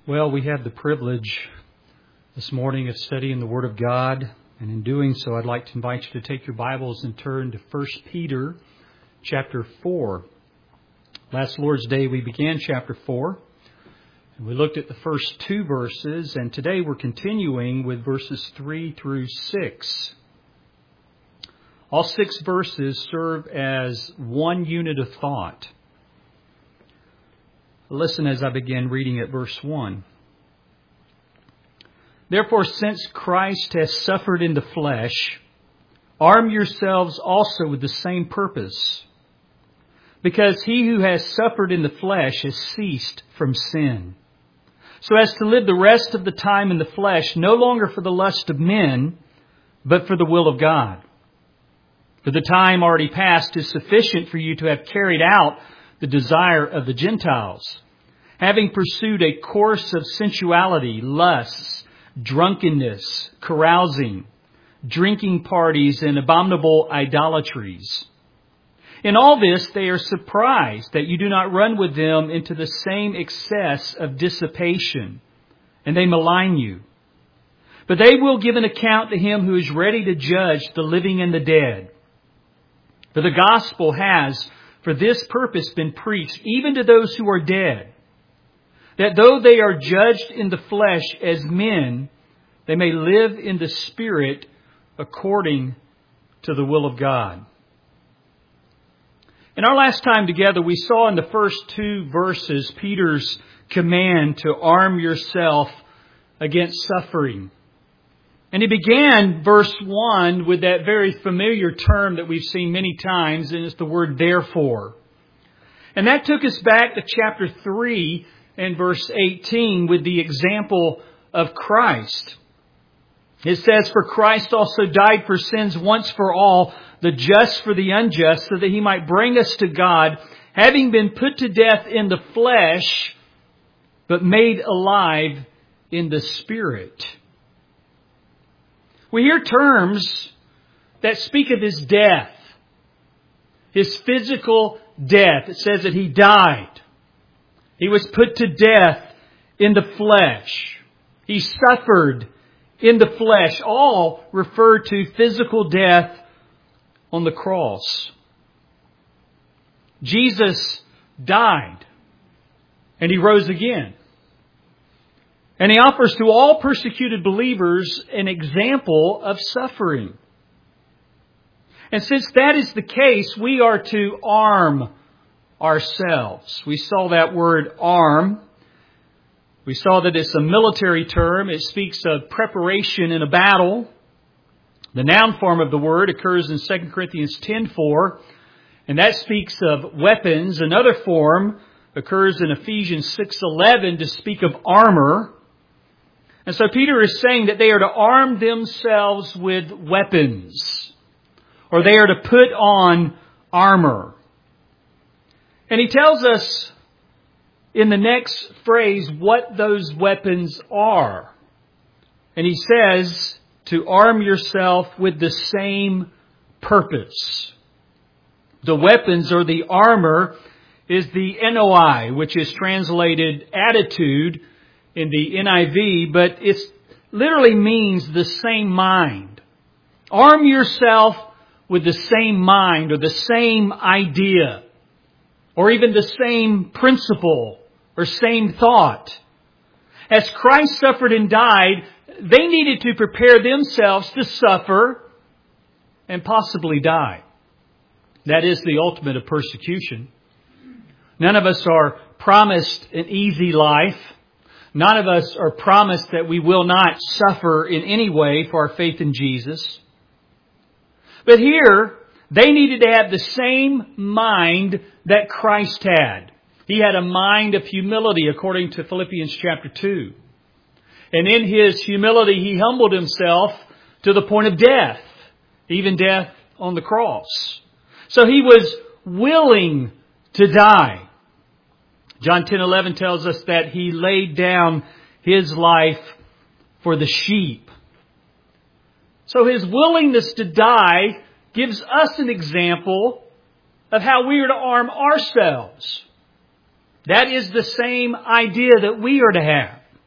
Well, we have the privilege this morning of studying the Word of God, and in doing so, I'd like to invite you to take your Bibles and turn to 1 Peter chapter 4. Last Lord's Day, we began chapter 4, and we looked at the first two verses, and today we're continuing with verses 3 through 6. All 6 verses serve as one unit of thought. Listen as I begin reading at verse 1. Therefore, since Christ has suffered in the flesh, arm yourselves also with the same purpose. Because he who has suffered in the flesh has ceased from sin, so as to live the rest of the time in the flesh, no longer for the lust of men, but for the will of God. For the time already past is sufficient for you to have carried out the desire of the Gentiles, having pursued a course of sensuality, lusts, drunkenness, carousing, drinking parties, and abominable idolatries. In all this, they are surprised that you do not run with them into the same excess of dissipation, and they malign you. But they will give an account to him who is ready to judge the living and the dead. For the gospel has, for this purpose, been preached even to those who are dead, that though they are judged in the flesh as men, they may live in the Spirit according to the will of God. In our last time together, we saw in the first 2 verses Peter's command to arm yourself against suffering. And he began verse 1 with that very familiar term that we've seen many times, and it's the word therefore. And that took us back to chapter 3 and verse 18 with the example of Christ. It says, "For Christ also died for sins once for all, the just for the unjust, so that he might bring us to God, having been put to death in the flesh, but made alive in the Spirit." We hear terms that speak of his death, his physical death. It says that he died. He was put to death in the flesh. He suffered in the flesh. All refer to physical death on the cross. Jesus died and he rose again. And he offers to all persecuted believers an example of suffering. And since that is the case, we are to arm ourselves. We saw that word arm. We saw that it's a military term. It speaks of preparation in a battle. The noun form of the word occurs in 2 Corinthians 10:4, and that speaks of weapons. Another form occurs in Ephesians 6:11 to speak of armor. And so Peter is saying that they are to arm themselves with weapons, or they are to put on armor. And he tells us in the next phrase what those weapons are. And he says to arm yourself with the same purpose. The weapons or the armor is the enoi, which is translated attitude in the NIV, but it literally means the same mind. Arm yourself with the same mind or the same idea, or even the same principle or same thought. As Christ suffered and died, they needed to prepare themselves to suffer and possibly die. That is the ultimate of persecution. None of us are promised an easy life. None of us are promised that we will not suffer in any way for our faith in Jesus. But here, they needed to have the same mind that Christ had. He had a mind of humility, according to Philippians chapter 2. And in his humility, he humbled himself to the point of death, even death on the cross. So he was willing to die. John 10:11 tells us that he laid down his life for the sheep. So his willingness to die gives us an example of how we are to arm ourselves. That is the same idea that we are to have.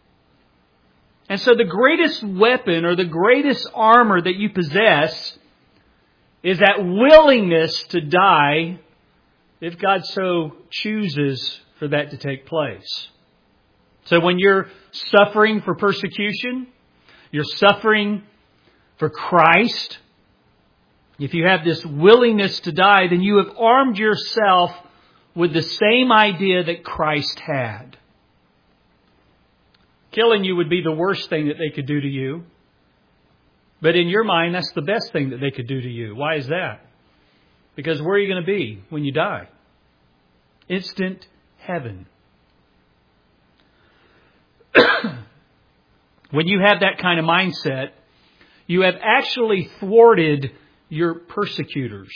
And so the greatest weapon or the greatest armor that you possess is that willingness to die if God so chooses for that to take place. So when you're suffering for persecution, you're suffering for Christ, if you have this willingness to die, then you have armed yourself with the same idea that Christ had. Killing you would be the worst thing that they could do to you. But in your mind, that's the best thing that they could do to you. Why is that? Because where are you going to be when you die? Instant heaven. When you have that kind of mindset, you have actually thwarted your persecutors.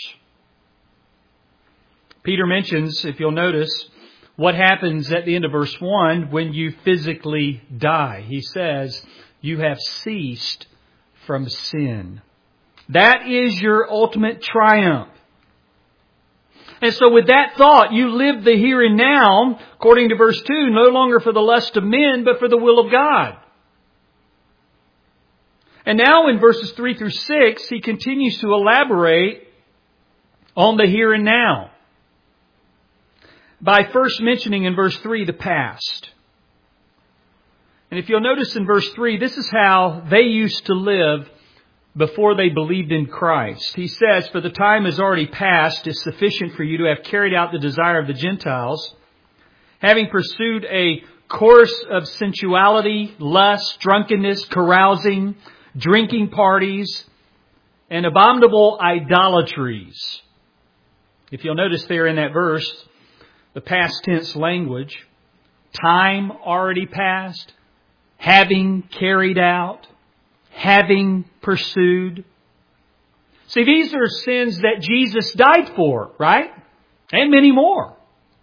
Peter mentions, if you'll notice, what happens at the end of verse 1 when you physically die. He says, you have ceased from sin. That is your ultimate triumph. And so with that thought, you live the here and now, according to verse 2, no longer for the lust of men, but for the will of God. And now in verses 3 through 6, he continues to elaborate on the here and now, by first mentioning in verse 3 the past. And if you'll notice in verse 3, this is how they used to live before they believed in Christ. He says, for the time is already past, is sufficient for you to have carried out the desire of the Gentiles, having pursued a course of sensuality, lust, drunkenness, carousing, drinking parties, and abominable idolatries. If you'll notice there in that verse, the past tense language, time already past, having carried out, having pursued. See, these are sins that Jesus died for, right? And many more.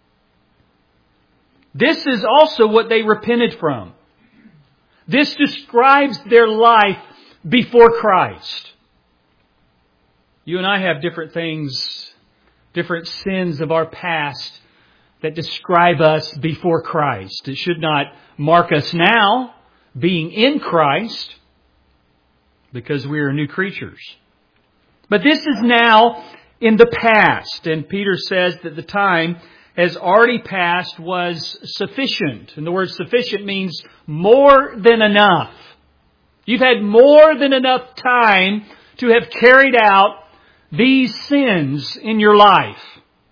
This is also what they repented from. This describes their life before Christ. You and I have different things, different sins of our past that describe us before Christ. It should not mark us now, being in Christ, because we are new creatures. But this is now in the past. And Peter says that the time has already passed was sufficient. And the word sufficient means more than enough. You've had more than enough time to have carried out these sins in your life.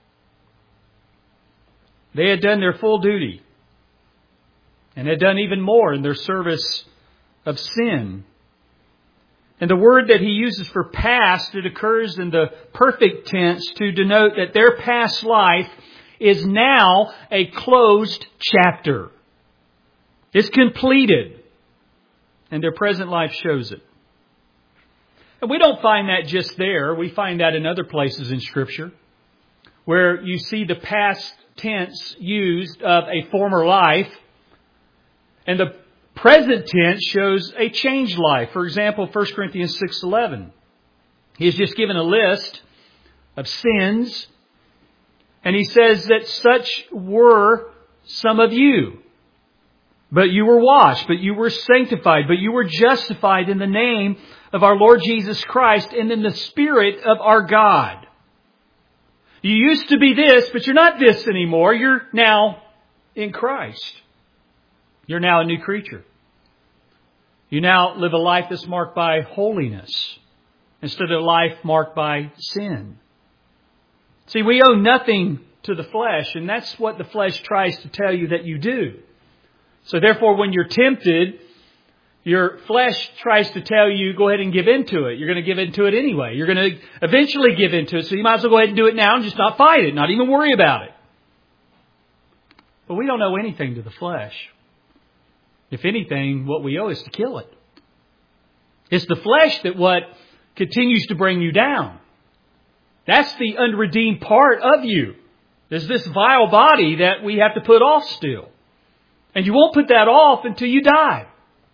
They had done their full duty and had done even more in their service of sin. And the word that he uses for past, it occurs in the perfect tense to denote that their past life is now a closed chapter. It's completed. And their present life shows it. And we don't find that just there. We find that in other places in Scripture, where you see the past tense used of a former life, and the present tense shows a changed life. For example, 1 Corinthians 6:11. He's just given a list of sins, and he says that such were some of you. But you were washed, but you were sanctified, but you were justified in the name of our Lord Jesus Christ and in the Spirit of our God. You used to be this, but you're not this anymore. You're now in Christ. You're now a new creature. You now live a life that's marked by holiness instead of a life marked by sin. See, we owe nothing to the flesh, and that's what the flesh tries to tell you that you do. So therefore, when you're tempted, your flesh tries to tell you, go ahead and give in to it. You're going to give in to it anyway. You're going to eventually give in to it. So you might as well go ahead and do it now and just not fight it, not even worry about it. But we don't owe anything to the flesh. If anything, what we owe is to kill it. It's the flesh that what continues to bring you down. That's the unredeemed part of you. There's this vile body that we have to put off still. And you won't put that off until you die.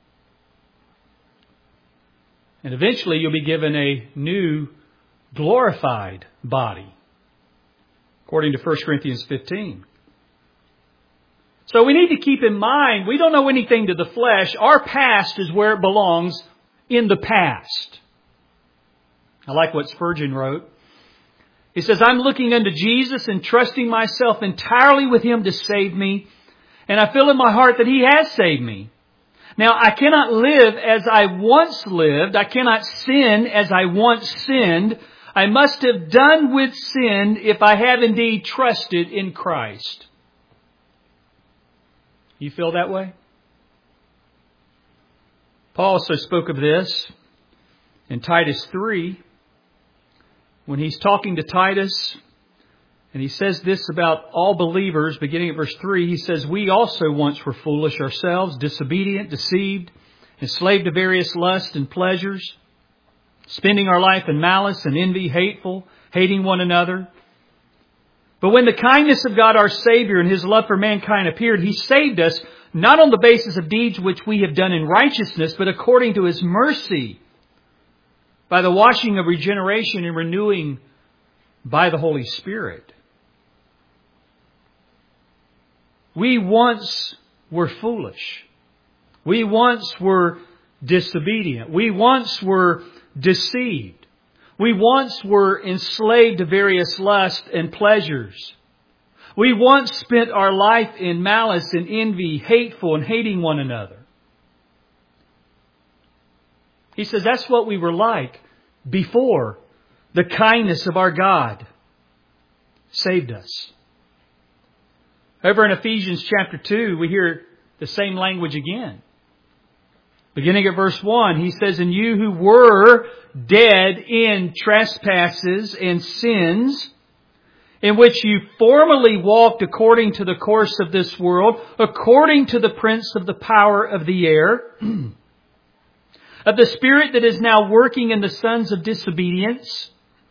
And eventually you'll be given a new glorified body, according to 1 Corinthians 15. So we need to keep in mind, we don't know anything to the flesh. Our past is where it belongs, in the past. I like what Spurgeon wrote. He says, I'm looking unto Jesus and trusting myself entirely with Him to save me. And I feel in my heart that He has saved me. Now, I cannot live as I once lived. I cannot sin as I once sinned. I must have done with sin if I have indeed trusted in Christ. You feel that way? Paul also spoke of this in Titus 3 when he's talking to Titus. And he says this about all believers, beginning at verse 3. He says, we also once were foolish ourselves, disobedient, deceived, enslaved to various lusts and pleasures, spending our life in malice and envy, hateful, hating one another. But when the kindness of God our Savior and His love for mankind appeared, He saved us, not on the basis of deeds which we have done in righteousness, but according to His mercy, by the washing of regeneration and renewing by the Holy Spirit. We once were foolish. We once were disobedient. We once were deceived. We once were enslaved to various lusts and pleasures. We once spent our life in malice and envy, hateful and hating one another. He says that's what we were like before the kindness of our God saved us. Over in Ephesians chapter 2, we hear the same language again. Beginning at verse 1, he says, and you who were dead in trespasses and sins, in which you formerly walked according to the course of this world, according to the prince of the power of the air, of the spirit that is now working in the sons of disobedience.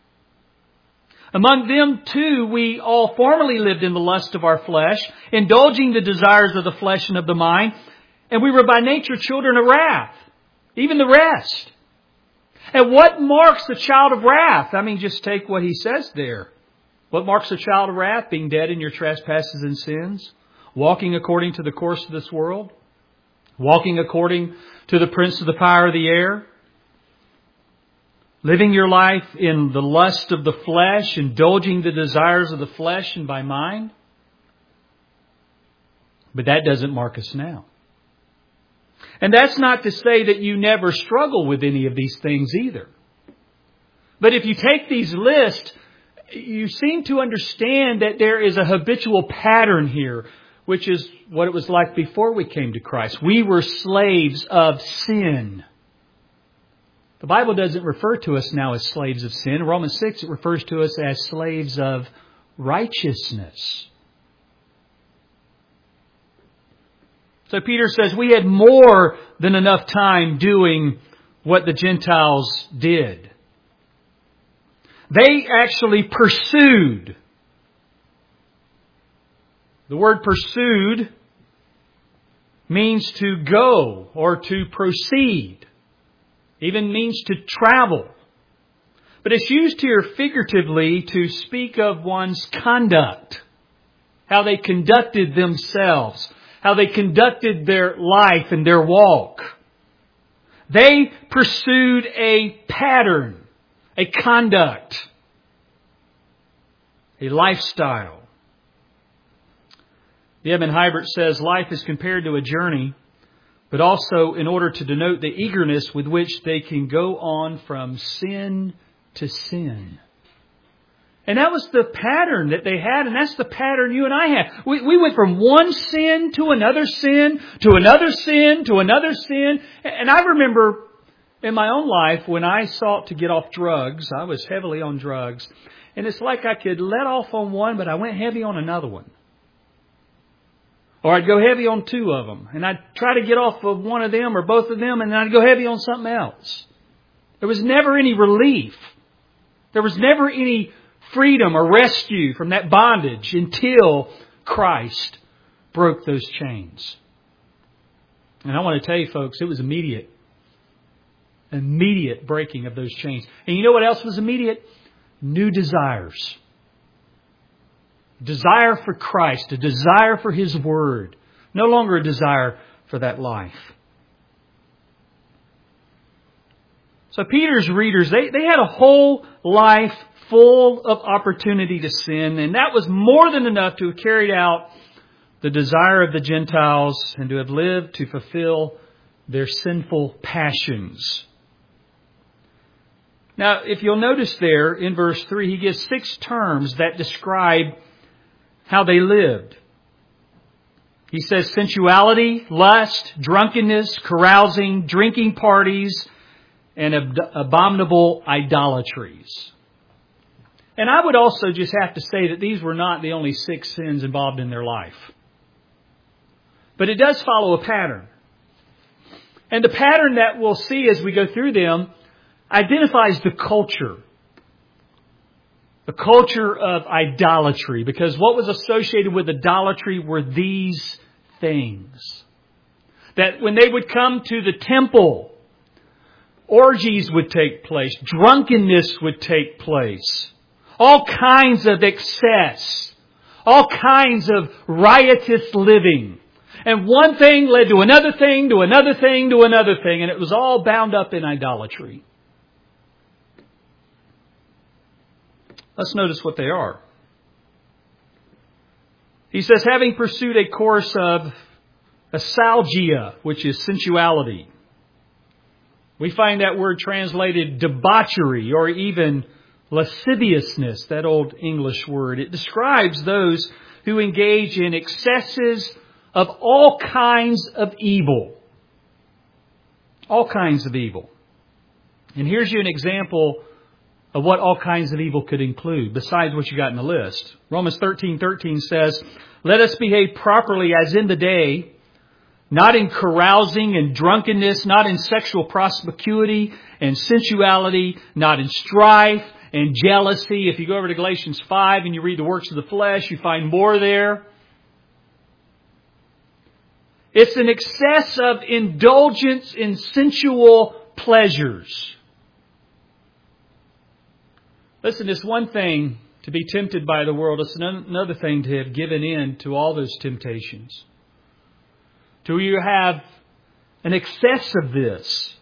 Among them too we all formerly lived in the lust of our flesh, indulging the desires of the flesh and of the mind, and we were by nature children of wrath, even the rest. And what marks the child of wrath? I mean, just take what he says there. What marks a child of wrath? Being dead in your trespasses and sins, walking according to the course of this world, walking according to the prince of the power of the air, living your life in the lust of the flesh, indulging the desires of the flesh and by mind. But that doesn't mark us now. And that's not to say that you never struggle with any of these things either. But if you take these lists, you seem to understand that there is a habitual pattern here, which is what it was like before we came to Christ. We were slaves of sin. The Bible doesn't refer to us now as slaves of sin. In Romans 6, it refers to us as slaves of righteousness. So Peter says we had more than enough time doing what the Gentiles did. They actually pursued. The word pursued means to go or to proceed. Even means to travel. But it's used here figuratively to speak of one's conduct. How they conducted themselves. How they conducted their life and their walk. They pursued a pattern, a conduct, a lifestyle. The Edmund Hybert says life is compared to a journey, but also in order to denote the eagerness with which they can go on from sin to sin. And that was the pattern that they had, and that's the pattern you and I had. We went from one sin to another sin, to another sin, to another sin. And I remember in my own life when I sought to get off drugs, I was heavily on drugs. And it's like I could let off on one, but I went heavy on another one. Or I'd go heavy on two of them. And I'd try to get off of one of them or both of them, and then I'd go heavy on something else. There was never any relief. There was never any freedom or rescue from that bondage until Christ broke those chains. And I want to tell you, folks, it was immediate. Immediate breaking of those chains. And you know what else was immediate? New desires. Desire for Christ, a desire for His Word, No longer a desire for that life. So Peter's readers, they had a whole life full of opportunity to sin, and that was more than enough to have carried out the desire of the Gentiles and to have lived to fulfill their sinful passions. Now, if you'll notice there in verse 3, he gives 6 terms that describe how they lived. He says sensuality, lust, drunkenness, carousing, drinking parties, and abominable idolatries. And I would also just have to say that these were not the only 6 sins involved in their life. But it does follow a pattern. And the pattern that we'll see as we go through them identifies the culture. The culture of idolatry. Because what was associated with idolatry were these things. That when they would come to the temple, orgies would take place. Drunkenness would take place. All kinds of excess. All kinds of riotous living. And one thing led to another thing, to another thing, to another thing. And it was all bound up in idolatry. Let's notice what they are. He says, having pursued a course of asalgia, which is sensuality. We find that word translated debauchery or even lasciviousness, that old English word. It describes those who engage in excesses of all kinds of evil. All kinds of evil. And here's you an example of what all kinds of evil could include, besides what you got in the list. Romans 13:13 says, let us behave properly as in the day, not in carousing and drunkenness, not in sexual promiscuity and sensuality, not in strife and jealousy. If you go over to Galatians 5 and you read the works of the flesh, you find more there. It's an excess of indulgence in sensual pleasures. Listen, it's one thing to be tempted by the world. It's another thing to have given in to all those temptations. Do you have an excess of this?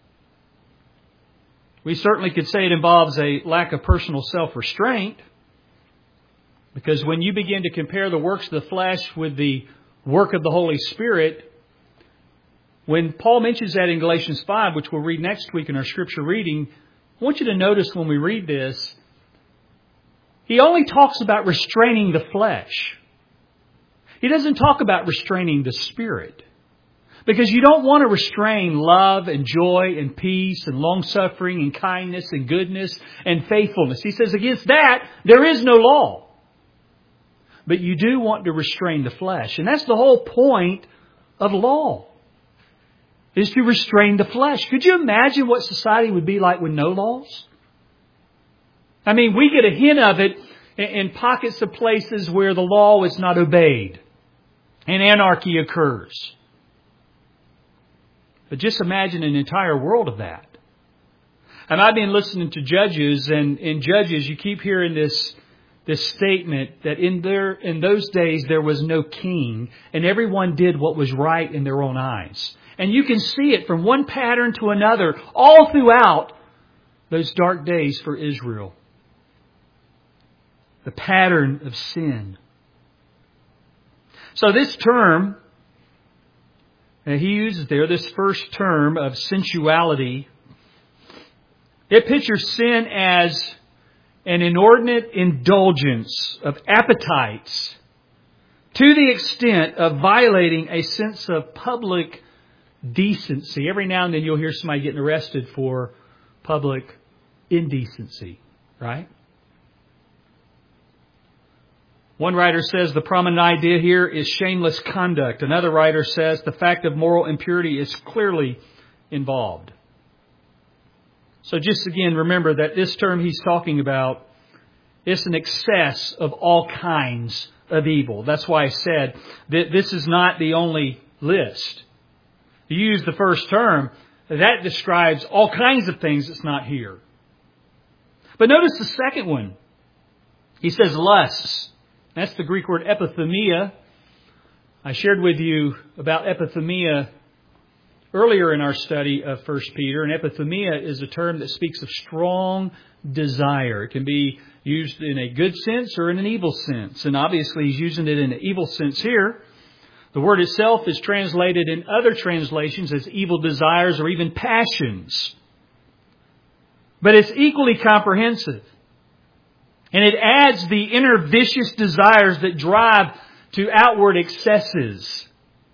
We certainly could say it involves a lack of personal self-restraint. Because when you begin to compare the works of the flesh with the work of the Holy Spirit, when Paul mentions that in Galatians 5, which we'll read next week in our scripture reading, I want you to notice when we read this, he only talks about restraining the flesh. He doesn't talk about restraining the spirit. Because you don't want to restrain love and joy and peace and long-suffering and kindness and goodness and faithfulness. He says against that, there is no law. But you do want to restrain the flesh. And that's the whole point of law, is to restrain the flesh. Could you imagine what society would be like with no laws? I mean, we get a hint of it in pockets of places where the law is not obeyed and anarchy occurs. But just imagine an entire world of that. And I've been listening to Judges, and in Judges you keep hearing this statement that in those days there was no king and everyone did what was right in their own eyes. And you can see it from one pattern to another all throughout those dark days for Israel. The pattern of sin. So this term that he uses there, this first term of sensuality, it pictures sin as an inordinate indulgence of appetites to the extent of violating a sense of public decency. Every now and then you'll hear somebody getting arrested for public indecency, right? One writer says the prominent idea here is shameless conduct. Another writer says the fact of moral impurity is clearly involved. So just again, remember that this term he's talking about is an excess of all kinds of evil. That's why I said that this is not the only list. You use the first term, that describes all kinds of things that's not here. But notice the second one. He says lusts. That's the Greek word epithumia. I shared with you about epithumia earlier in our study of 1 Peter. And epithumia is a term that speaks of strong desire. It can be used in a good sense or in an evil sense. And obviously he's using it in an evil sense here. The word itself is translated in other translations as evil desires or even passions. But it's equally comprehensive. And it adds the inner vicious desires that drive to outward excesses.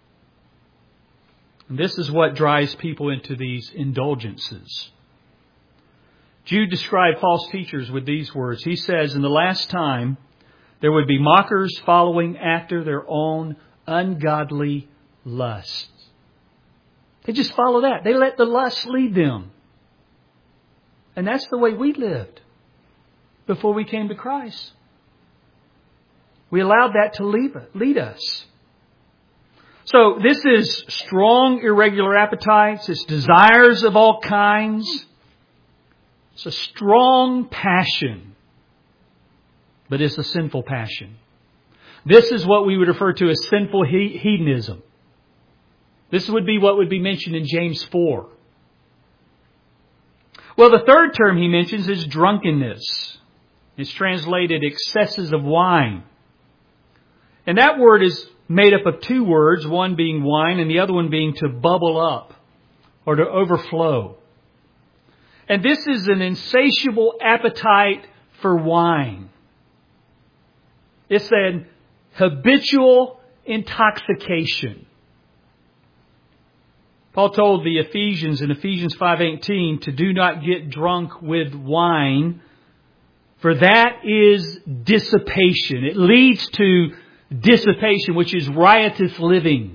And this is what drives people into these indulgences. Jude described false teachers with these words. He says, in the last time, there would be mockers following after their own ungodly lusts. They just follow that. They let the lust lead them. And that's the way we lived before we came to Christ. We allowed that to lead us. So this is strong, irregular appetites. It's desires of all kinds. It's a strong passion. But it's a sinful passion. This is what we would refer to as sinful hedonism. This would be what would be mentioned in James 4. Well, the third term he mentions is drunkenness. It's translated excesses of wine. And that word is made up of two words, one being wine and the other one being to bubble up or to overflow. And this is an insatiable appetite for wine. It's an habitual intoxication. Paul told the Ephesians in Ephesians 5:18 to do not get drunk with wine, for that is dissipation. It leads to dissipation, which is riotous living.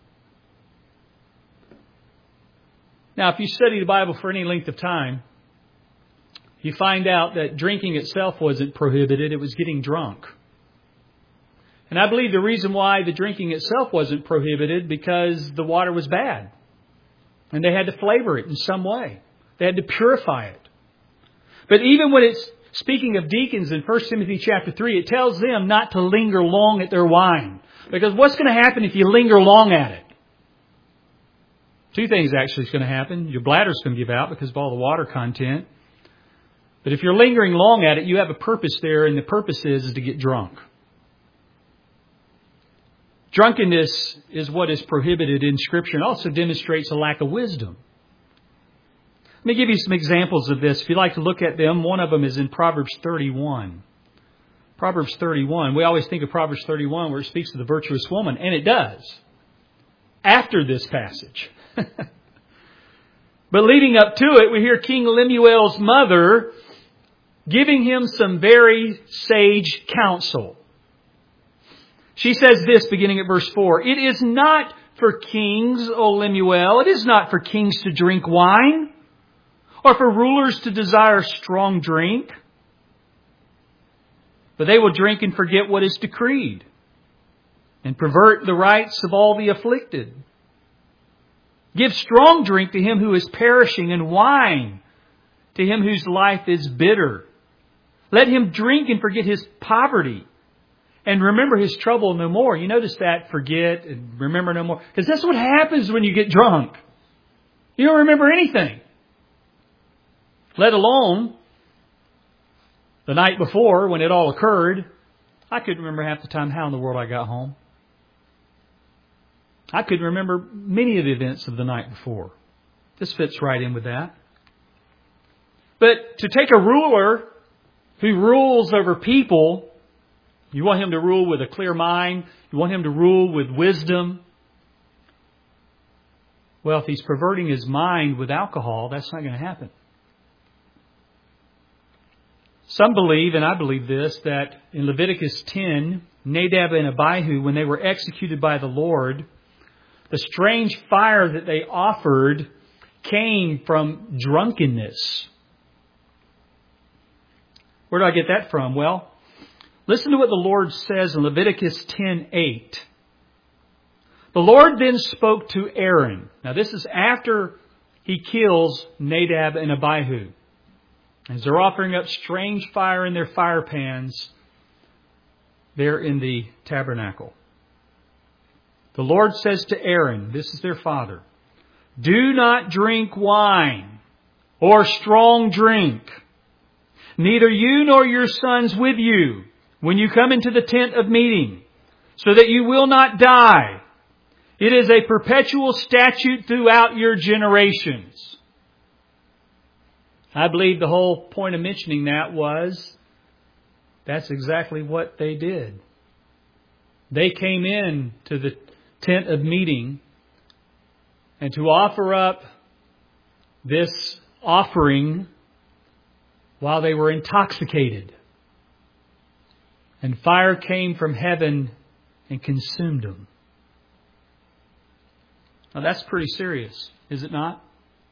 Now, if you study the Bible for any length of time, you find out that drinking itself wasn't prohibited, it was getting drunk. And I believe the reason why the drinking itself wasn't prohibited because the water was bad. And they had to flavor it in some way. They had to purify it. But even when it's speaking of deacons in 1 Timothy chapter 3, it tells them not to linger long at their wine. Because what's going to happen if you linger long at it? Two things actually is going to happen. Your bladder's going to give out because of all the water content. But if you're lingering long at it, you have a purpose there, and the purpose is to get drunk. Drunkenness is what is prohibited in Scripture and also demonstrates a lack of wisdom. Let me give you some examples of this. If you'd like to look at them, one of them is in Proverbs 31. Proverbs 31. We always think of Proverbs 31 where it speaks of the virtuous woman, and it does. After this passage. But leading up to it, we hear King Lemuel's mother giving him some very sage counsel. She says this beginning at verse 4. It is not for kings, O Lemuel. It is not for kings to drink wine or for rulers to desire strong drink. But they will drink and forget what is decreed and pervert the rights of all the afflicted. Give strong drink to him who is perishing and wine to him whose life is bitter. Let him drink and forget his poverty and remember his trouble no more. You notice that, forget and remember no more. Because that's what happens when you get drunk. You don't remember anything. Let alone the night before when it all occurred. I couldn't remember half the time how in the world I got home. I couldn't remember many of the events of the night before. This fits right in with that. But to take a ruler who rules over people, you want him to rule with a clear mind. You want him to rule with wisdom. Well, if he's perverting his mind with alcohol, that's not going to happen. Some believe, and I believe this, that in Leviticus 10, Nadab and Abihu, when they were executed by the Lord, the strange fire that they offered came from drunkenness. Where do I get that from? Well, listen to what the Lord says in Leviticus 10:8. The Lord then spoke to Aaron. Now this is after he kills Nadab and Abihu. As they're offering up strange fire in their fire pans there in the tabernacle. the Lord says to Aaron, this is their father, do not drink wine or strong drink, neither you nor your sons with you, when you come into the tent of meeting, so that you will not die. It is a perpetual statute throughout your generations. I believe the whole point of mentioning that was that's exactly what they did. They came in to the tent of meeting and to offer up this offering while they were intoxicated. And fire came from heaven and consumed them. Now that's pretty serious, is it not?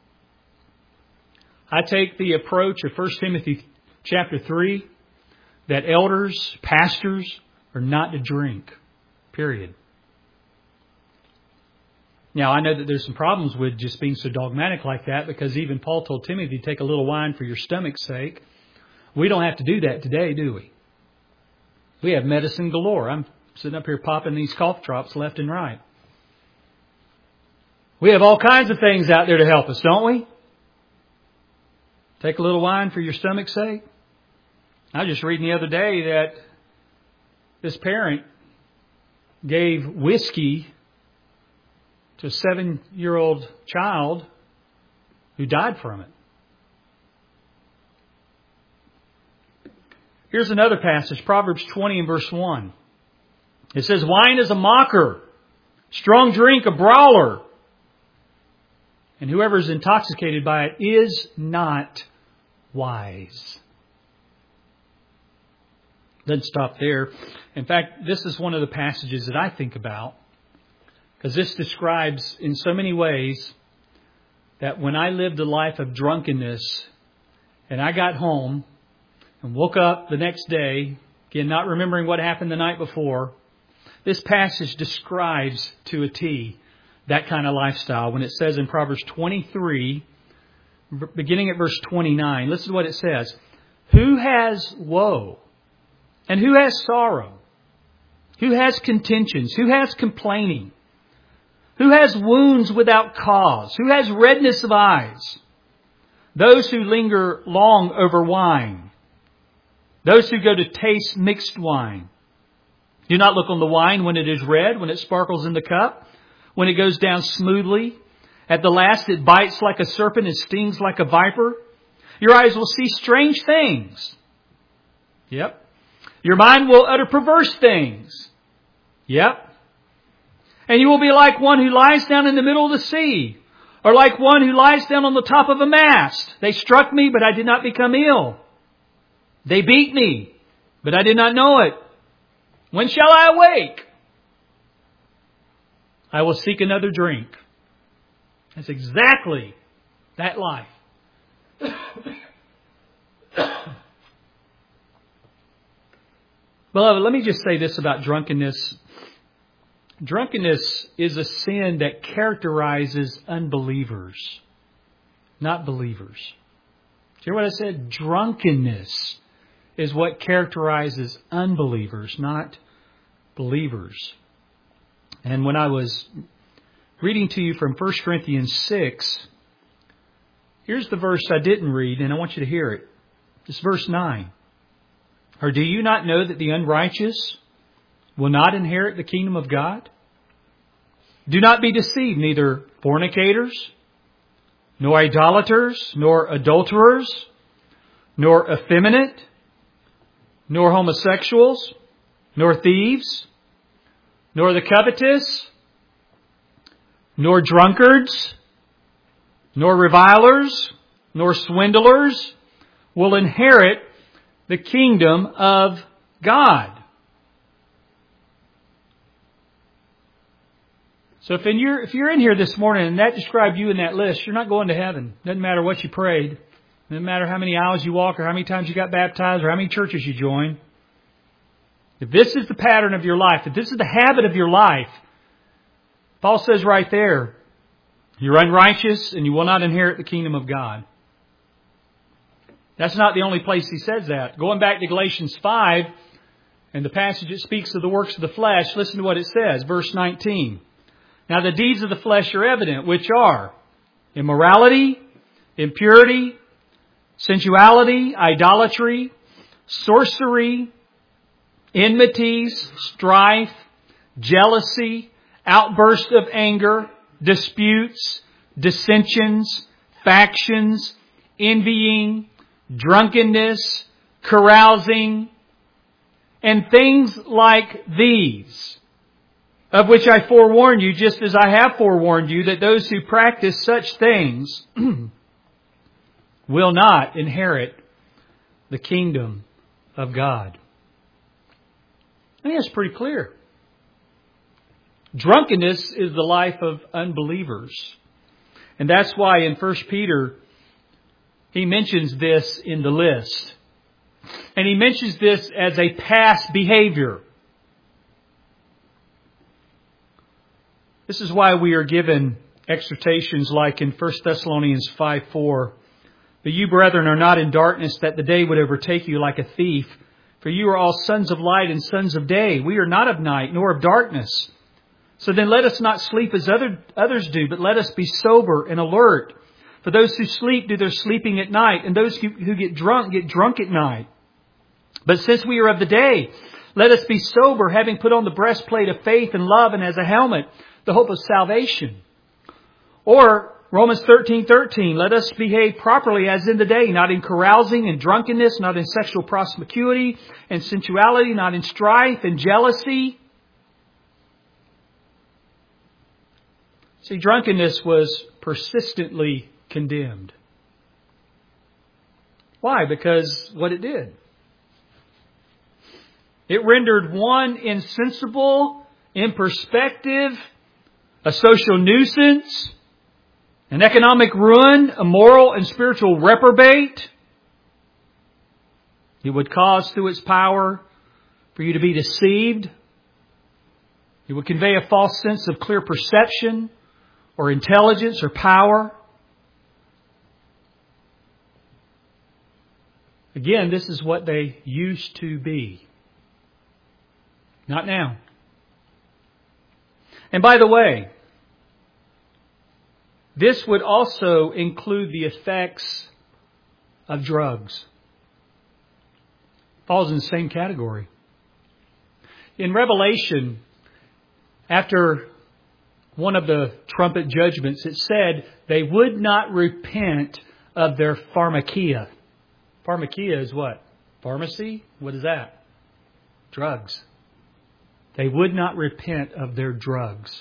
I take the approach of 1 Timothy chapter 3 that elders, pastors are not to drink. Period. Now, I know that there's some problems with just being so dogmatic like that, because even Paul told Timothy, take a little wine for your stomach's sake. We don't have to do that today, do we? We have medicine galore. I'm sitting up here popping these cough drops left and right. We have all kinds of things out there to help us, don't we? Take a little wine for your stomach's sake. I was just reading the other day that this parent gave whiskey to a 7-year-old child who died from it. Here's another passage, Proverbs 20 and verse 1. It says, wine is a mocker, strong drink a brawler, and whoever is intoxicated by it is not wise. Doesn't stop there. In fact, this is one of the passages that I think about, because this describes in so many ways that when I lived a life of drunkenness and I got home and woke up the next day, again, not remembering what happened the night before, this passage describes to a T that kind of lifestyle when it says in Proverbs 23, beginning at verse 29, listen to what it says. Who has woe? And who has sorrow? Who has contentions? Who has complaining? Who has wounds without cause? Who has redness of eyes? Those who linger long over wine. Those who go to taste mixed wine. Do not look on the wine when it is red, when it sparkles in the cup, when it goes down smoothly. At the last it bites like a serpent and stings like a viper. Your eyes will see strange things. Yep. Your mind will utter perverse things. Yep. And you will be like one who lies down in the middle of the sea, or like one who lies down on the top of a mast. They struck me, but I did not become ill. They beat me, but I did not know it. When shall I awake? I will seek another drink. That's exactly that life. Beloved, let me just say this about drunkenness. Drunkenness is a sin that characterizes unbelievers, not believers. Do you hear what I said? Drunkenness is what characterizes unbelievers, not believers. And when I was reading to you from 1 Corinthians 6, here's the verse I didn't read, and I want you to hear it. It's verse 9. Or do you not know that the unrighteous will not inherit the kingdom of God? Do not be deceived, neither fornicators, nor idolaters, nor adulterers, nor effeminate, nor homosexuals, nor thieves, nor the covetous, nor drunkards, nor revilers, nor swindlers will inherit the kingdom of God. So if you're in here this morning and that described you in that list, you're not going to heaven. Doesn't matter what you prayed. Doesn't matter how many aisles you walk or how many times you got baptized or how many churches you joined. If this is the pattern of your life, if this is the habit of your life, Paul says right there, you're unrighteous and you will not inherit the kingdom of God. That's not the only place he says that. Going back to Galatians 5 and the passage that speaks of the works of the flesh, listen to what it says. Verse 19. Now the deeds of the flesh are evident, which are immorality, impurity, sensuality, idolatry, sorcery, enmities, strife, jealousy, outbursts of anger, disputes, dissensions, factions, envying, drunkenness, carousing, and things like these, of which I forewarn you, just as I have forewarned you, that those who practice such things will not inherit the kingdom of God. I think that's pretty clear. Drunkenness is the life of unbelievers. And that's why in 1 Peter, he mentions this in the list. And he mentions this as a past behavior. This is why we are given exhortations like in 1 Thessalonians 5:4. But you, brethren, are not in darkness, that the day would overtake you like a thief. For you are all sons of light and sons of day. We are not of night, nor of darkness. So then let us not sleep as others do, but let us be sober and alert. For those who sleep do their sleeping at night, and those who get drunk at night. But since we are of the day, let us be sober, having put on the breastplate of faith and love, and as a helmet, the hope of salvation. Or Romans 13:13, let us behave properly as in the day, not in carousing and drunkenness, not in sexual promiscuity and sensuality, not in strife and jealousy. See, drunkenness was persistently condemned. Why? Because what it did. It rendered one insensible, imperspective, a social nuisance, an economic ruin, a moral and spiritual reprobate. It would cause through its power for you to be deceived. It would convey a false sense of clear perception or intelligence or power. Again, this is what they used to be. Not now. And by the way, this would also include the effects of drugs. Falls in the same category. In Revelation, after one of the trumpet judgments, it said they would not repent of their pharmakia. Pharmakia is what? Pharmacy? What is that? Drugs. They would not repent of their drugs.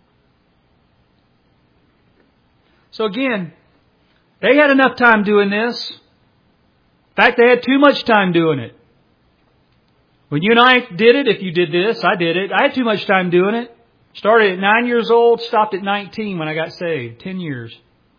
So again, they had enough time doing this. In fact, they had too much time doing it. When you and I did it, if you did this, I did it. I had too much time doing it. Started at 9 years old, stopped at 19 when I got saved. 10 years.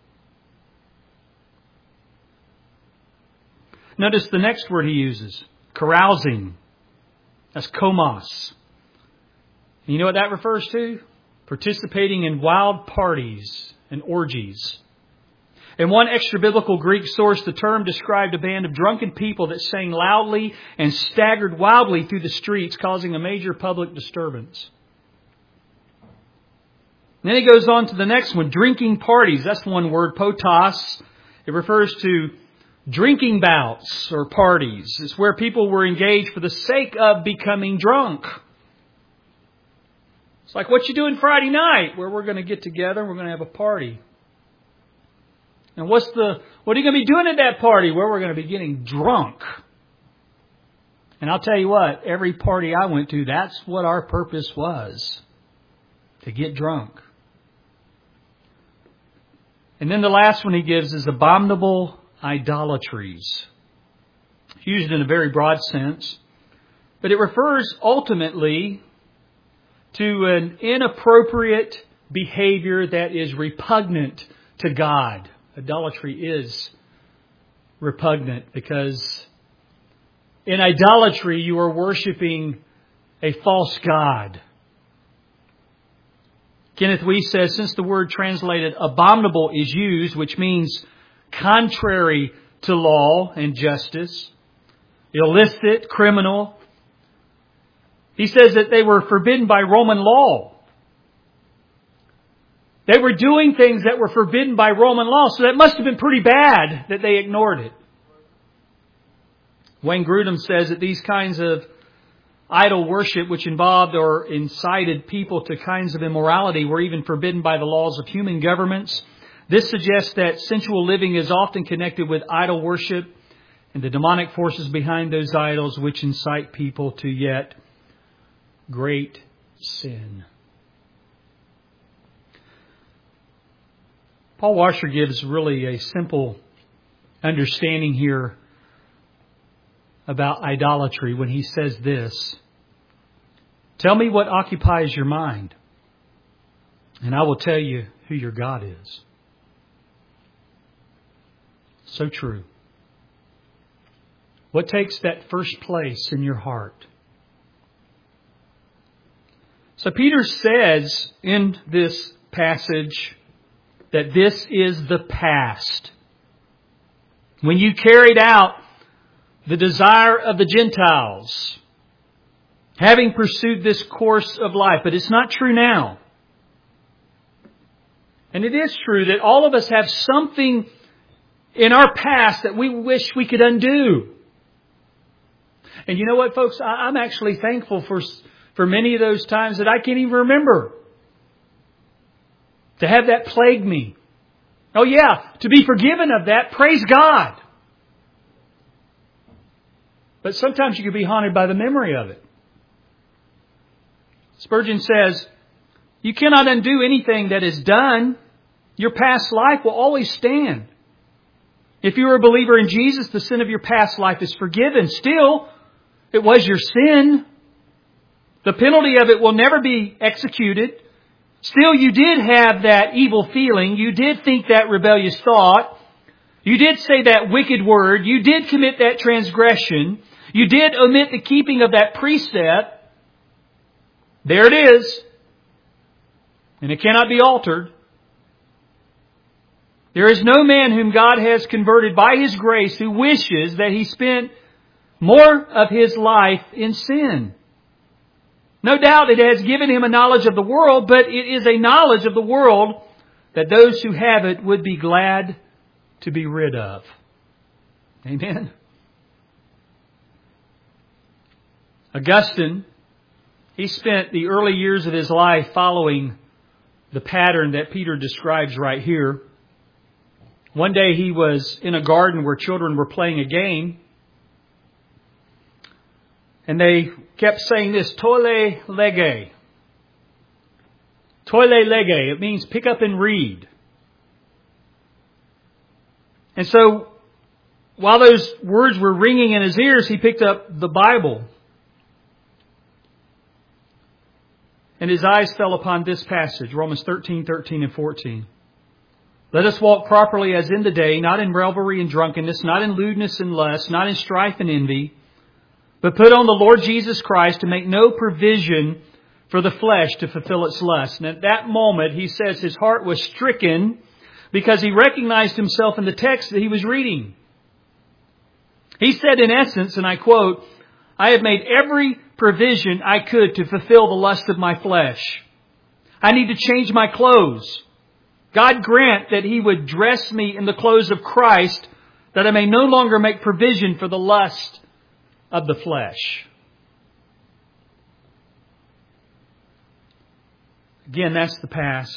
Notice the next word he uses. Carousing. That's komos. And you know what that refers to? Participating in wild parties and orgies. In one extra-biblical Greek source, the term described a band of drunken people that sang loudly and staggered wildly through the streets, causing a major public disturbance. And then he goes on to the next one, drinking parties. That's one word, potos. It refers to drinking bouts or parties. It's where people were engaged for the sake of becoming drunk. It's like what you doing Friday night, where we're going to get together and we're going to have a party. And what are you going to be doing at that party? Where we're going to be getting drunk. And I'll tell you what, every party I went to, that's what our purpose was. To get drunk. And then the last one he gives is abominable idolatries. Used in a very broad sense. But it refers ultimately to an inappropriate behavior that is repugnant to God. Idolatry is repugnant because in idolatry you are worshiping a false god. Kenneth Wuest says, since the word translated abominable is used, which means contrary to law and justice, illicit, criminal, he says that they were forbidden by Roman law. They were doing things that were forbidden by Roman law, so that must have been pretty bad that they ignored it. Wayne Grudem says that these kinds of idol worship, which involved or incited people to kinds of immorality, were even forbidden by the laws of human governments. This suggests that sensual living is often connected with idol worship and the demonic forces behind those idols, which incite people to yet great sin. Paul Washer gives really a simple understanding here about idolatry when he says this: tell me what occupies your mind, and I will tell you who your God is. So true. What takes that first place in your heart? So Peter says in this passage that this is the past. When you carried out the desire of the Gentiles, having pursued this course of life. But it's not true now. And it is true that all of us have something in our past that we wish we could undo. And you know what, folks? I'm actually thankful for many of those times that I can't even remember. To have that plague me. Oh yeah, to be forgiven of that, praise God. But sometimes you can be haunted by the memory of it. Spurgeon says, you cannot undo anything that is done. Your past life will always stand. If you are a believer in Jesus, the sin of your past life is forgiven. Still, it was your sin. The penalty of it will never be executed. Still, you did have that evil feeling. You did think that rebellious thought. You did say that wicked word. You did commit that transgression. You did omit the keeping of that precept. There it is. And it cannot be altered. There is no man whom God has converted by His grace who wishes that he spent more of his life in sin. No doubt it has given him a knowledge of the world, but it is a knowledge of the world that those who have it would be glad to be rid of. Amen. Augustine, he spent the early years of his life following the pattern that Peter describes right here. One day he was in a garden where children were playing a game. And they kept saying this, tolle lege. Tolle lege. It means pick up and read. And so, while those words were ringing in his ears, he picked up the Bible. And his eyes fell upon this passage, Romans 13:13 and 14. Let us walk properly as in the day, not in revelry and drunkenness, not in lewdness and lust, not in strife and envy, but put on the Lord Jesus Christ to make no provision for the flesh to fulfill its lust. And at that moment, he says his heart was stricken because he recognized himself in the text that he was reading. He said in essence, and I quote, I have made every provision I could to fulfill the lust of my flesh. I need to change my clothes. God grant that He would dress me in the clothes of Christ, that I may no longer make provision for the lust of the flesh. Again, that's the past.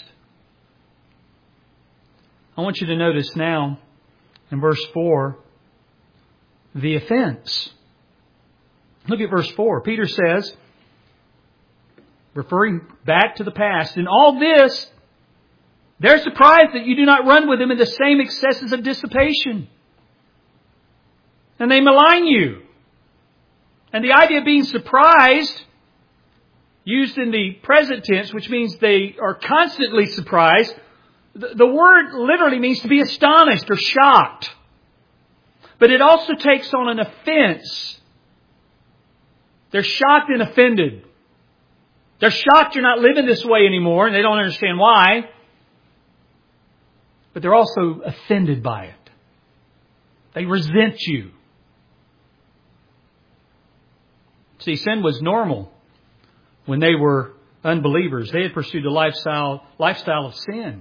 I want you to notice now in verse 4, the offense. Look at verse 4. Peter says, referring back to the past, in all this, they're surprised that you do not run with them in the same excesses of dissipation. And they malign you. And the idea of being surprised, used in the present tense, which means they are constantly surprised, the word literally means to be astonished or shocked. But it also takes on an offense. They're shocked and offended. They're shocked you're not living this way anymore, and they don't understand why. But they're also offended by it. They resent you. See, sin was normal when they were unbelievers. They had pursued a lifestyle of sin.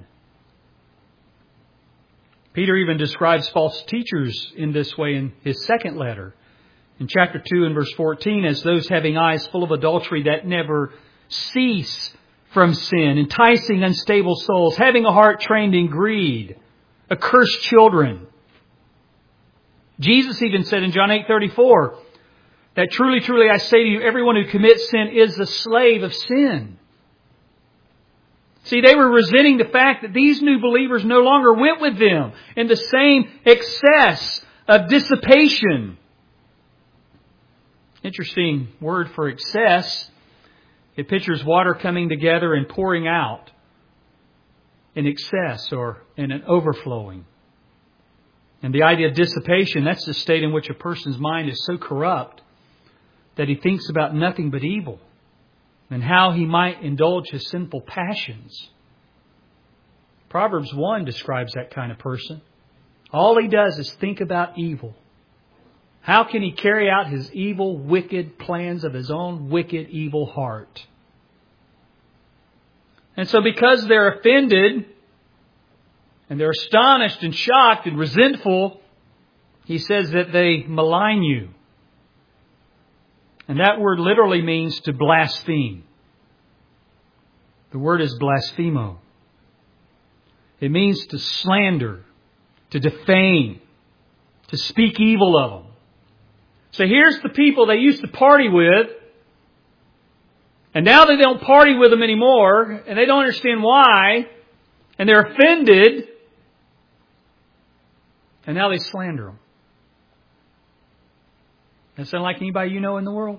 Peter even describes false teachers in this way in his second letter. In chapter 2 and verse 14, as those having eyes full of adultery that never cease from sin, enticing unstable souls, having a heart trained in greed, accursed children. Jesus even said in John 8:34 that truly, truly I say to you, everyone who commits sin is the slave of sin. See, they were resenting the fact that these new believers no longer went with them in the same excess of dissipation. Interesting word for excess. It pictures water coming together and pouring out in excess or in an overflowing. And the idea of dissipation, that's the state in which a person's mind is so corrupt that he thinks about nothing but evil and how he might indulge his sinful passions. Proverbs 1 describes that kind of person. All he does is think about evil. How can he carry out his evil, wicked plans of his own wicked, evil heart? And so because they're offended and they're astonished and shocked and resentful, he says that they malign you. And that word literally means to blaspheme. The word is blasphemo. It means to slander, to defame, to speak evil of them. So here's the people they used to party with, and now they don't party with them anymore, and they don't understand why, and they're offended, and now they slander them. That sound like anybody you know in the world?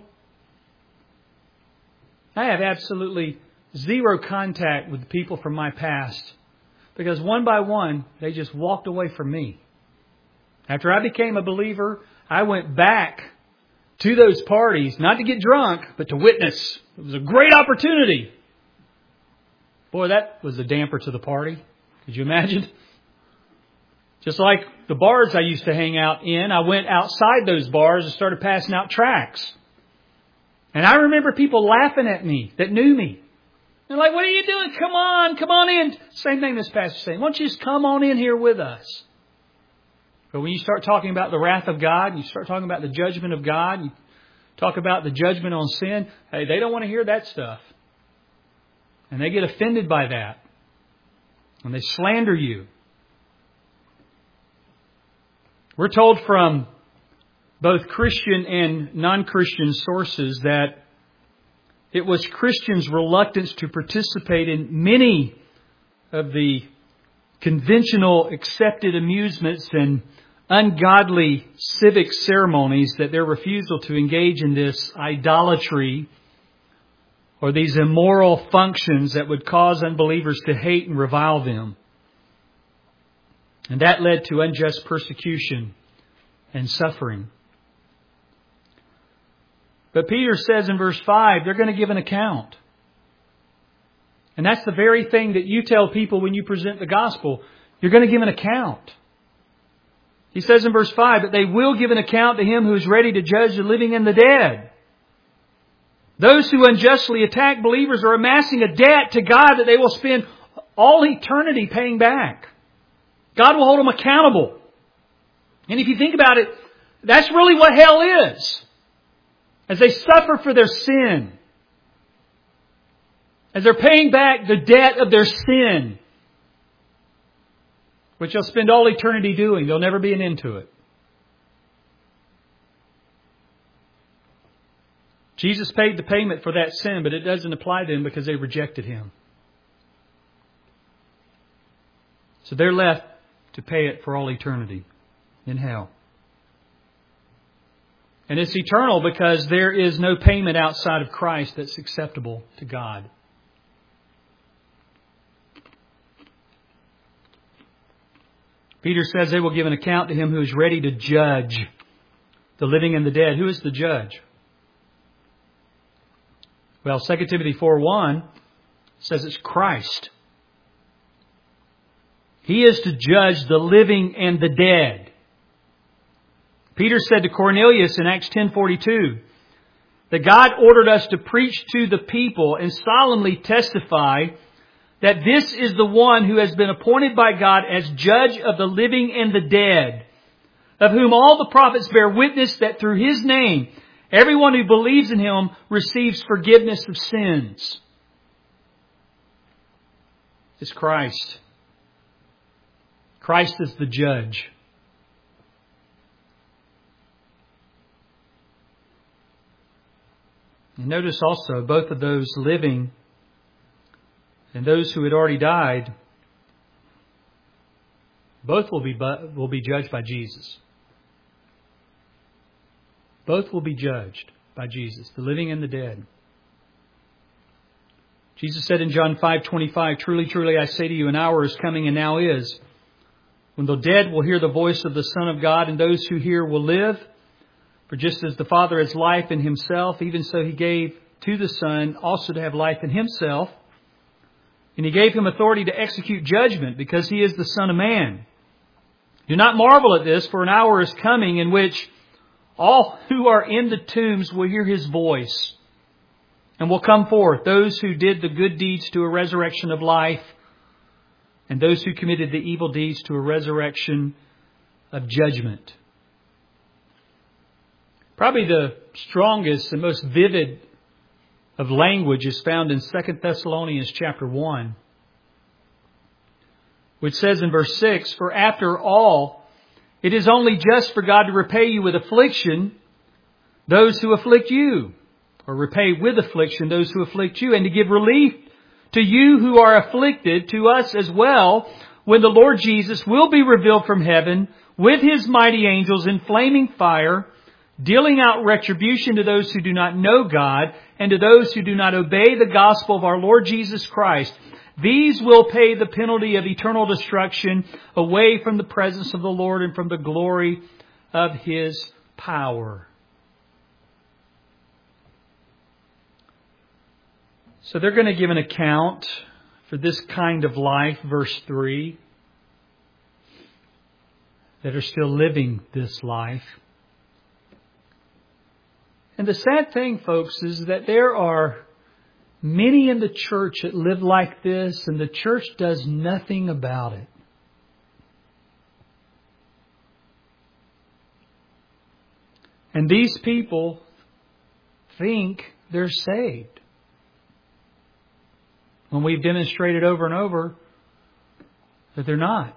I have absolutely zero contact with the people from my past because one by one, they just walked away from me. After I became a believer, I went back to those parties, not to get drunk, but to witness. It was a great opportunity. Boy, that was a damper to the party. Could you imagine? Just like the bars I used to hang out in, I went outside those bars and started passing out tracts. And I remember people laughing at me that knew me. They're like, what are you doing? Come on in. Same thing this pastor's saying. Why don't you just come on in here with us? But when you start talking about the wrath of God, you start talking about the judgment of God, you talk about the judgment on sin, hey, they don't want to hear that stuff. And they get offended by that. And they slander you. We're told from both Christian and non-Christian sources that it was Christians' reluctance to participate in many of the conventional accepted amusements and ungodly civic ceremonies, that their refusal to engage in this idolatry or these immoral functions that would cause unbelievers to hate and revile them. And that led to unjust persecution and suffering. But Peter says in verse 5, they're going to give an account. And that's the very thing that you tell people when you present the gospel. You're going to give an account. He says in verse 5 that they will give an account to Him who is ready to judge the living and the dead. Those who unjustly attack believers are amassing a debt to God that they will spend all eternity paying back. God will hold them accountable. And if you think about it, that's really what hell is. As they suffer for their sin. As they're paying back the debt of their sin. Which they'll spend all eternity doing. There'll never be an end to it. Jesus paid the payment for that sin, but it doesn't apply to them because they rejected Him. So they're left to pay it for all eternity in hell. And it's eternal because there is no payment outside of Christ that's acceptable to God. Peter says they will give an account to Him who is ready to judge the living and the dead. Who is the judge? Well, 2 Timothy 4:1 says it's Christ. He is to judge the living and the dead. Peter said to Cornelius in Acts 10:42 that God ordered us to preach to the people and solemnly testify that this is the one who has been appointed by God as judge of the living and the dead, of whom all the prophets bear witness that through His name, everyone who believes in Him receives forgiveness of sins. It's Christ. Christ is the judge. And notice also, both of those living and those who had already died, both will be judged by Jesus. Both will be judged by Jesus, the living and the dead. Jesus said in John 5:25, "Truly, truly, I say to you, an hour is coming and now is, when the dead will hear the voice of the Son of God, and those who hear will live. For just as the Father has life in Himself, even so He gave to the Son also to have life in Himself. And He gave Him authority to execute judgment, because He is the Son of Man. Do not marvel at this, for an hour is coming in which all who are in the tombs will hear His voice, and will come forth, those who did the good deeds to a resurrection of life, and those who committed the evil deeds to a resurrection of judgment." Probably the strongest and most vivid of language is found in 2 Thessalonians chapter 1, which says in verse 6, "For after all, it is only just for God to repay you with affliction those who afflict you, or repay with affliction those who afflict you, and to give relief to you who are afflicted, to us as well, when the Lord Jesus will be revealed from heaven with His mighty angels in flaming fire, dealing out retribution to those who do not know God and to those who do not obey the gospel of our Lord Jesus Christ. These will pay the penalty of eternal destruction away from the presence of the Lord and from the glory of His power." So they're going to give an account for this kind of life, verse 3, that are still living this life. And the sad thing, folks, is that there are many in the church that live like this, and the church does nothing about it. And these people think they're saved, when we've demonstrated over and over that they're not.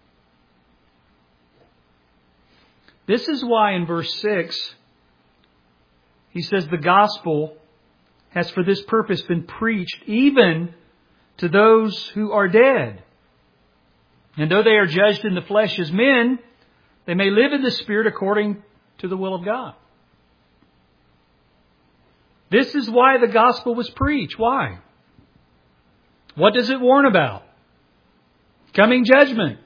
This is why in verse 6, he says the gospel has for this purpose been preached even to those who are dead. And though they are judged in the flesh as men, they may live in the Spirit according to the will of God. This is why the gospel was preached. Why? What does it warn about? Coming judgment.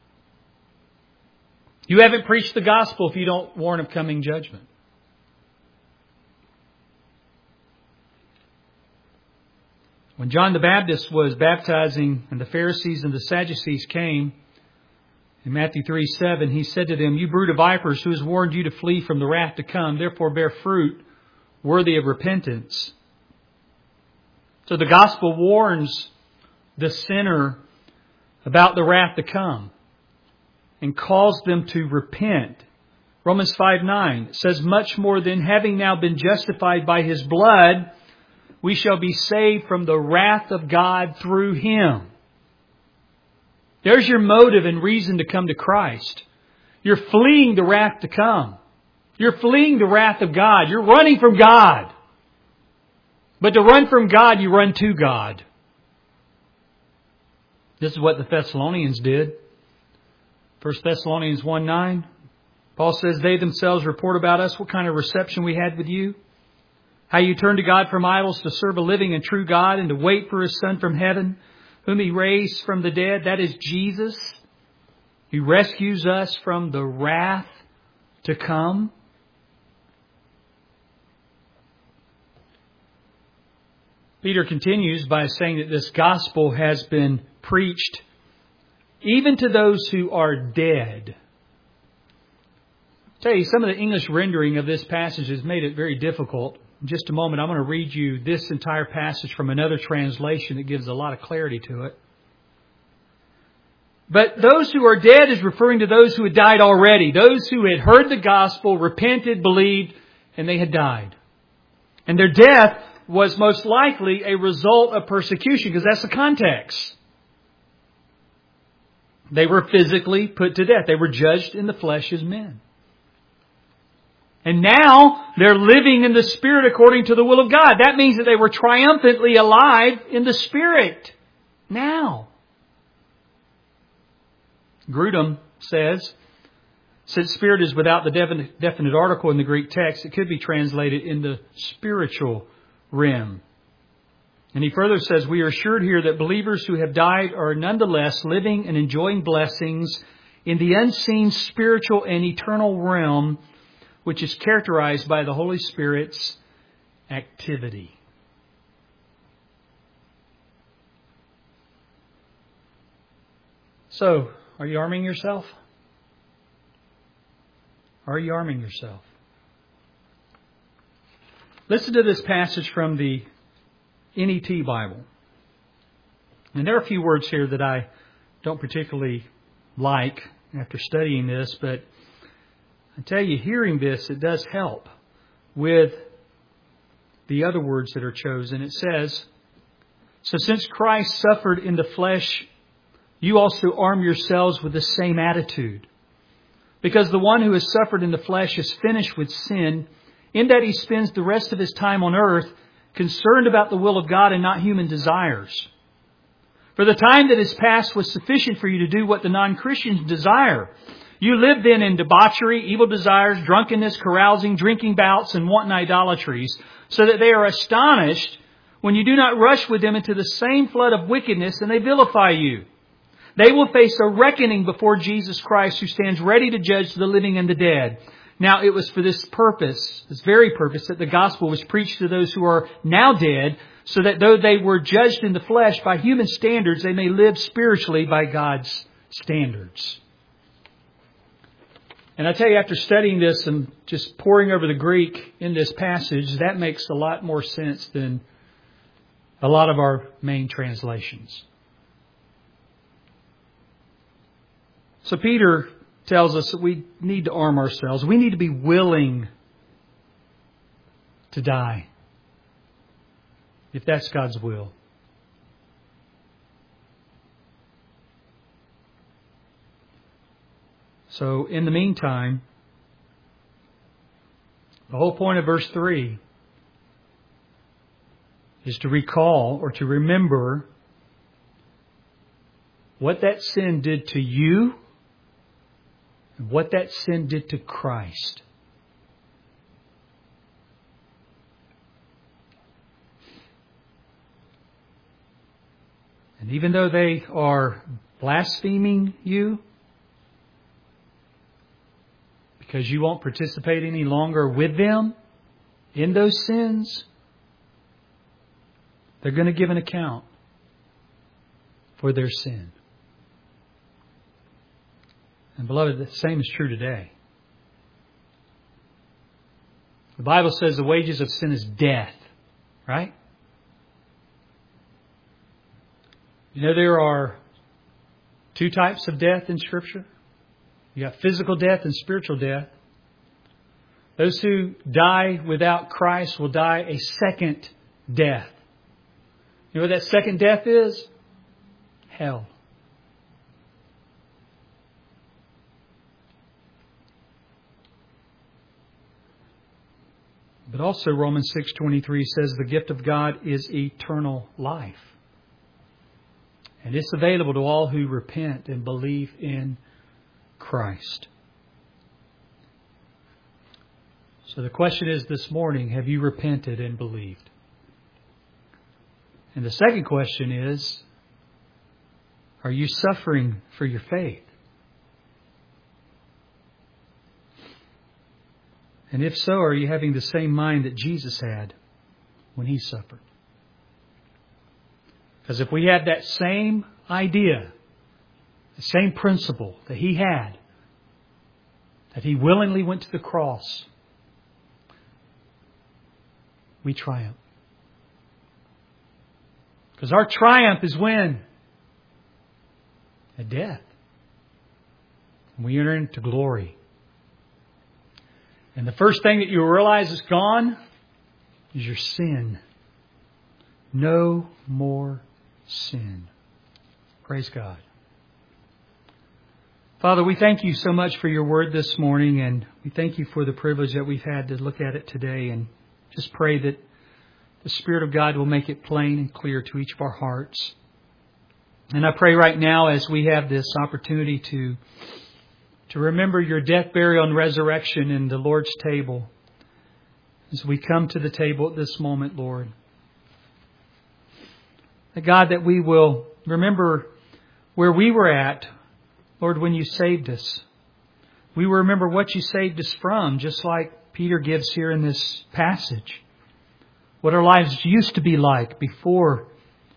You haven't preached the gospel if you don't warn of coming judgment. When John the Baptist was baptizing and the Pharisees and the Sadducees came, in Matthew 3:7, he said to them, "You brood of vipers, who has warned you to flee from the wrath to come? Therefore bear fruit worthy of repentance." So the gospel warns the sinner about the wrath to come and calls them to repent. Romans 5:9 says, "Much more than having now been justified by His blood, we shall be saved from the wrath of God through Him." There's your motive and reason to come to Christ. You're fleeing the wrath to come. You're fleeing the wrath of God. You're running from God. But to run from God, you run to God. This is what the Thessalonians did. 1 Thessalonians 1:9, Paul says, "They themselves report about us what kind of reception we had with you. How you turned to God from idols to serve a living and true God, and to wait for His Son from heaven, whom He raised from the dead." That is Jesus. He rescues us from the wrath to come. Peter continues by saying that this gospel has been preached even to those who are dead. I'll tell you, some of the English rendering of this passage has made it very difficult in just a moment, I'm going to read you this entire passage from another translation that gives a lot of clarity to it. But those who are dead is referring to those who had died already. Those who had heard the gospel, repented, believed, and they had died. And their death was most likely a result of persecution, because that's the context. They were physically put to death. They were judged in the flesh as men. And now they're living in the Spirit according to the will of God. That means that they were triumphantly alive in the Spirit. Now. Grudem says, since Spirit is without the definite article in the Greek text, it could be translated in the spiritual realm. And he further says, we are assured here that believers who have died are nonetheless living and enjoying blessings in the unseen spiritual and eternal realm, which is characterized by the Holy Spirit's activity. So, are you arming yourself? Are you arming yourself? Listen to this passage from the NET Bible. And there are a few words here that I don't particularly like after studying this, but I tell you, hearing this, it does help with the other words that are chosen. It says, so since Christ suffered in the flesh, you also arm yourselves with the same attitude. Because the one who has suffered in the flesh is finished with sin, in that he spends the rest of his time on earth concerned about the will of God and not human desires. For the time that has passed was sufficient for you to do what the non-Christians desire. You live then in debauchery, evil desires, drunkenness, carousing, drinking bouts, and wanton idolatries, so that they are astonished when you do not rush with them into the same flood of wickedness, and they vilify you. They will face a reckoning before Jesus Christ, who stands ready to judge the living and the dead. Now, it was for this purpose, this very purpose, that the gospel was preached to those who are now dead, so that though they were judged in the flesh by human standards, they may live spiritually by God's standards. And I tell you, after studying this and just poring over the Greek in this passage, that makes a lot more sense than a lot of our main translations. So Peter tells us that we need to arm ourselves. We need to be willing to die, if that's God's will. So in the meantime, the whole point of verse 3 is to recall or to remember what that sin did to you and what that sin did to Christ. And even though they are blaspheming you, because you won't participate any longer with them in those sins, they're going to give an account for their sin. And beloved, the same is true today. The Bible says the wages of sin is death, right? You know, there are two types of death in Scripture. You got physical death and spiritual death. Those who die without Christ will die a second death. You know what that second death is? Hell. But also Romans 6:23 says the gift of God is eternal life. And it's available to all who repent and believe in Christ. So the question is this morning, have you repented and believed? And the second question is, are you suffering for your faith? And if so, are you having the same mind that Jesus had when He suffered? Because if we had that same idea, the same principle that He had, that He willingly went to the cross, we triumph. Because our triumph is when? At death. We enter into glory. And the first thing that you realize is gone is your sin. No more sin. Praise God. Father, we thank you so much for your word this morning, and we thank you for the privilege that we've had to look at it today, and just pray that the Spirit of God will make it plain and clear to each of our hearts. And I pray right now as we have this opportunity to remember your death, burial, and resurrection in the Lord's table, as we come to the table at this moment, Lord, that God, that we will remember where we were at, Lord, when you saved us. We will remember what you saved us from, just like Peter gives here in this passage. What our lives used to be like before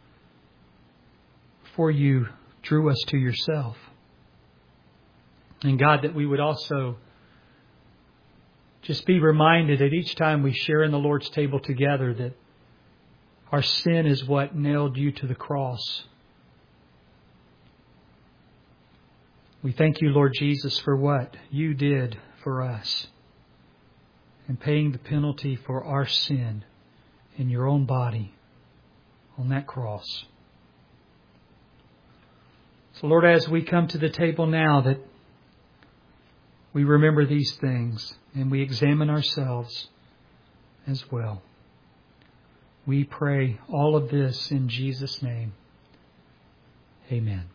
you drew us to yourself. And God, that we would also just be reminded that each time we share in the Lord's table together that our sin is what nailed you to the cross. We thank you, Lord Jesus, for what you did for us and paying the penalty for our sin in your own body on that cross. So, Lord, as we come to the table now, that we remember these things and we examine ourselves as well. We pray all of this in Jesus' name. Amen.